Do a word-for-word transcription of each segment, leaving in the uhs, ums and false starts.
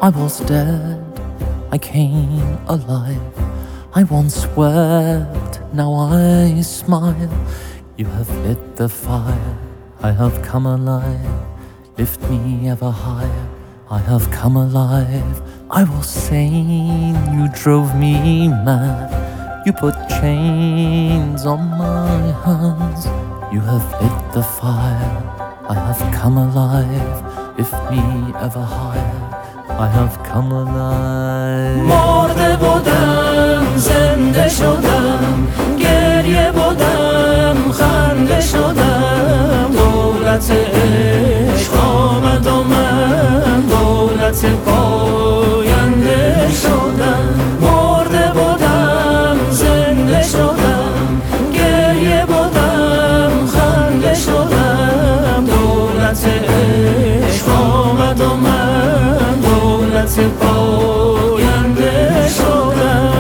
I was dead, I came alive. I once wept, now I smile. You have lit the fire, I have come alive. Lift me ever higher, I have come alive. I was sane, you drove me mad. You put chains on my hands. You have lit the fire, I have come alive. Lift me ever higher, I have come alive. مرده بودم زنده شدم، گریه بودم خنده شدم. دولت عشق آمد و من دولت پاینده شدم. مرده بودم زنده شدم، گریه بودم خنده شدم. دولت عشق آمد و من دولت پاینده شدم.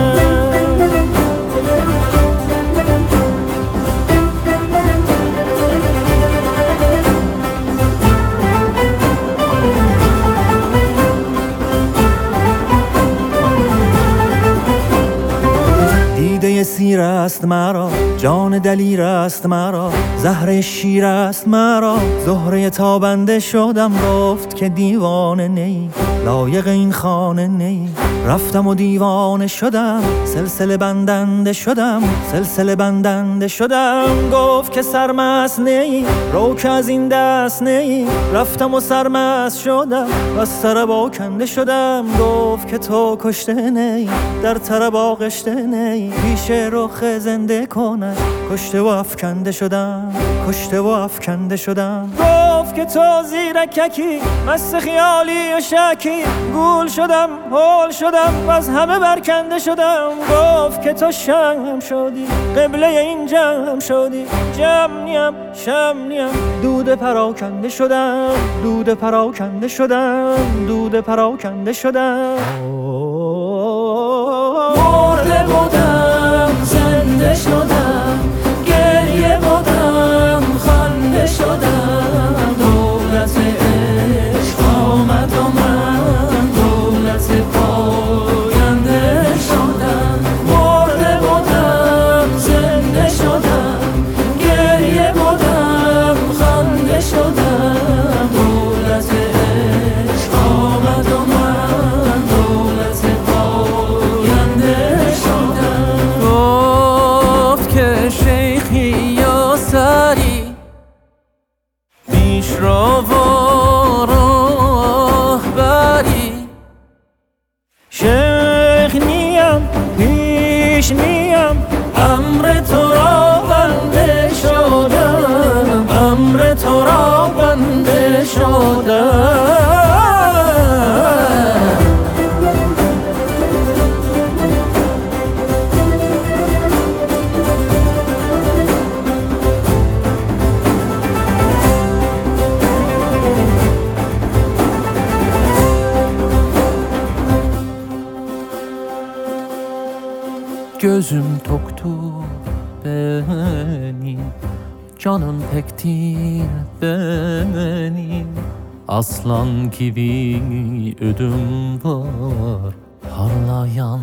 دیده سیر است مرا، جان دلیر است مرا، زهره شیر است مرا. زهره تابنده شدم، گفت که دیوانه نی، لایق این خانه نی. رفتم و دیوانه شدم، سلسله بندنده شدم، سلسله بندنده شدم. گفت که سرمست نی، رو که از این دست نی. رفتم و سرمست شدم و از طرب آکنده شدم. گفت که تو کشته نی، در طرب آغشته نی. پیش رخ زنده کنه، کشته و افکنده شدم، کشته و افکنده شدم. گفت که تو زیرککی، مست خیالی و شکی. گول شدم، هول شدم و از همه برکنده شدم. گفت که تو شم شدی، قبله این جمع شدی. جمع نیم، شم نیم، دود پراکنده شدم، دود پراکنده شدم، دود پراکنده شدم. مرده بودم زنده شدم، گریه بودم خنده شدم. دولت عشق آمد و من دولت پاینده شدم. مرده بودم زنده شدم، گریه بودم خنده شدم. دولت عشق آمد و من دولت پاینده شدم. گفت که شیخی یا سری، پیش رو و راهبری. شیخ نیم، پیش نیم، امر تو را بنده شدم، امر تو را بنده شدم. Gözüm toktur benim, canım pektir benim. Aslan gibi ödüm var, parlayan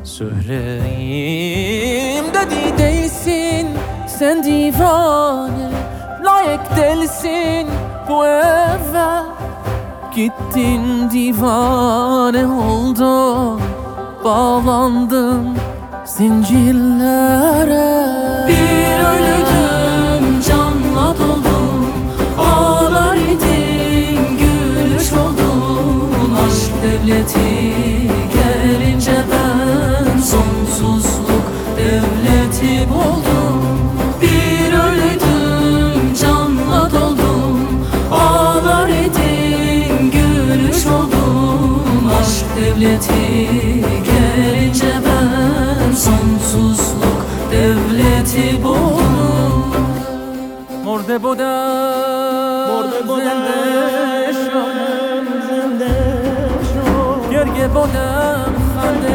söyleyeyim. Dedi değilsin sen divane, layık değilsin bu eve. Gittin divane oldun, bağlandın zincirlere. Bir ölüdüm, canla doldum, ağlar idim, gülüş oldum. Aşk devleti gelince ben sonsuzluk devleti buldum. Bir ölüdüm, canla doldum, ağlar idim, gülüş oldum. Aşk devleti gelince ben sonsuzluk devleti buldum. مرده بودم مرده بودم زنده شدم، زنده شدم. گریه بودم خنده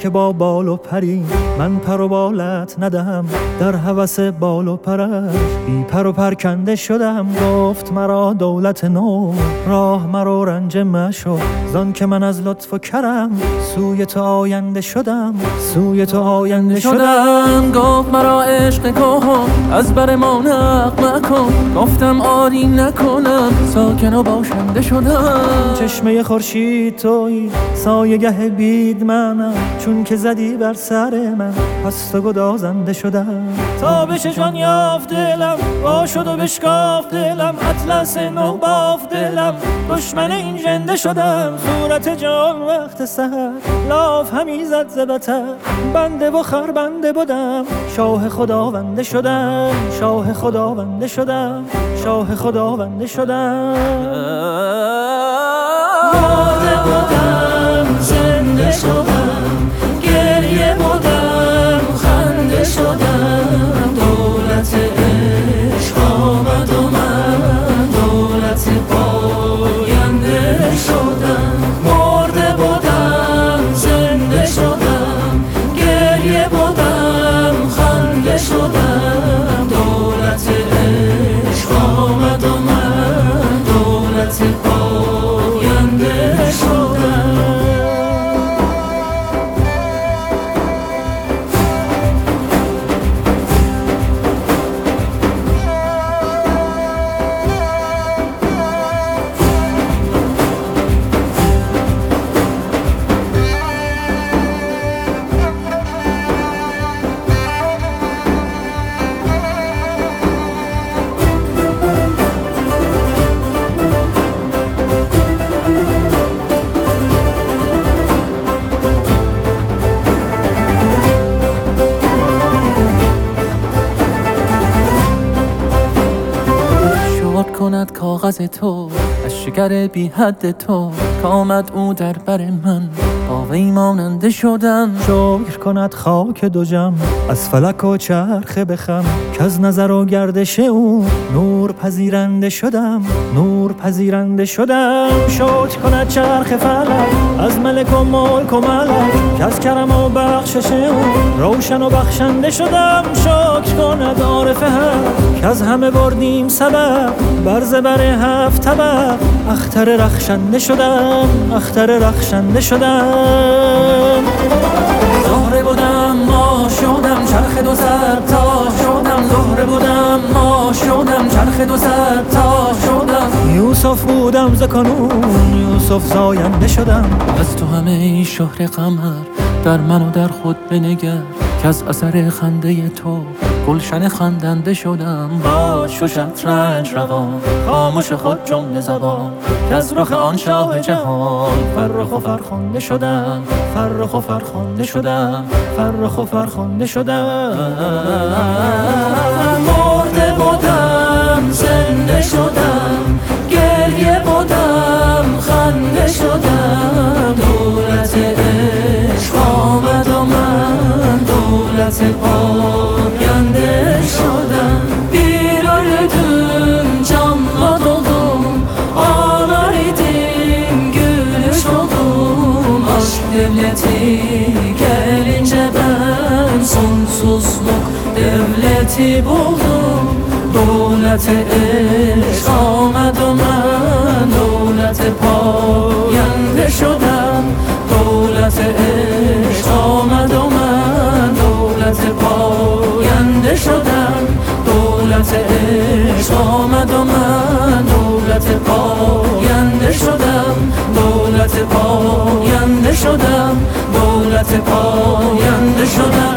که با بال و پری من پر و بالت ندهم، در هوس بال و پرش بی پر و پرکنده شدم. گفت مرا دولت نو راه مرا رنج مشو، زان که من از لطف و کرم سوی تو آینده شدم، سوی تو آینده شدم. گفت مرا عشق کهن از بر ما نقل مکن، گفتم آری نکنم ساکن و باشنده شدم. چشمه خورشید تویی سایه گه بید منم، چون که زدی بر سر من پس تو گدازنده شدم. تابش جان یافت دلم با شد و بشکافت دلم، اطلس نو بافت دلم دشمن این ژنده شدم. صورت جان وقت سحر لاف همی زد ز بتر، بنده و خربنده بودم شاه خداونده شدم، شاه خداونده شدم، شاه خداونده شدم. مرده بودم زنده شدم، گریه بودم خنده شدم. دولت عشق آمد و من دولت پاینده شدم. مرده بودم زنده شدم، گریه بودم خنده شدم. دولت عشق آمد و من دولت پاینده شدم. کند کاغذ تو از شکر بی حد تو، که آمد او در بر من با وی ماننده شدم. شکر کند خاک دو جم از فلک و چرخ بخم، که از نظر و گردش او نور پذیرنده شدم، نور پذیرنده شدم. شکر کند چرخ فلک از ملک و ملک و ملک، که از کرم و بخشش او روشن و بخشنده شدم. شکر کند عارف حق که از همه بردیم سبب، بر زبر هفت طبق اختر رخشنده شدم، اختر رخشنده شدم. زهره بودم ما شدم چرخ دو صد تا شدم. زهره بودم ما شدم چرخ دو صد تا شدم. یوسف بودم ز کنون یوسف زاینده شدم. از تو همه شهر قمر در من و در خود بنگر، که از اثر خنده تو گلشن خندنده شدم. باش و شطرنج روان خاموش خود جمله زبان، که از رخ آن شاه جهان فرخ و فرخنده شدم، فرخ و فرخنده شدم، فرخ و فرخنده شدم. مرده بودم زنده شدم، گریه بودم خنده شدم. دولت عشق آمد و من دولت پاینده şodam. Bir öldüm canla doldum, ağlar idim gülüş oldum. Aşk devleti gelince ben sonsuzluk devleti buldum. Dövlete eşk olmadım ben, dövlete payende şodam. Dövlete eşk olmadım ben, dövlete payende şodam. Dövlete eşk olmadım ben, dövlete payende şodam. Dövlete payende şodam, dövlete payende şodam.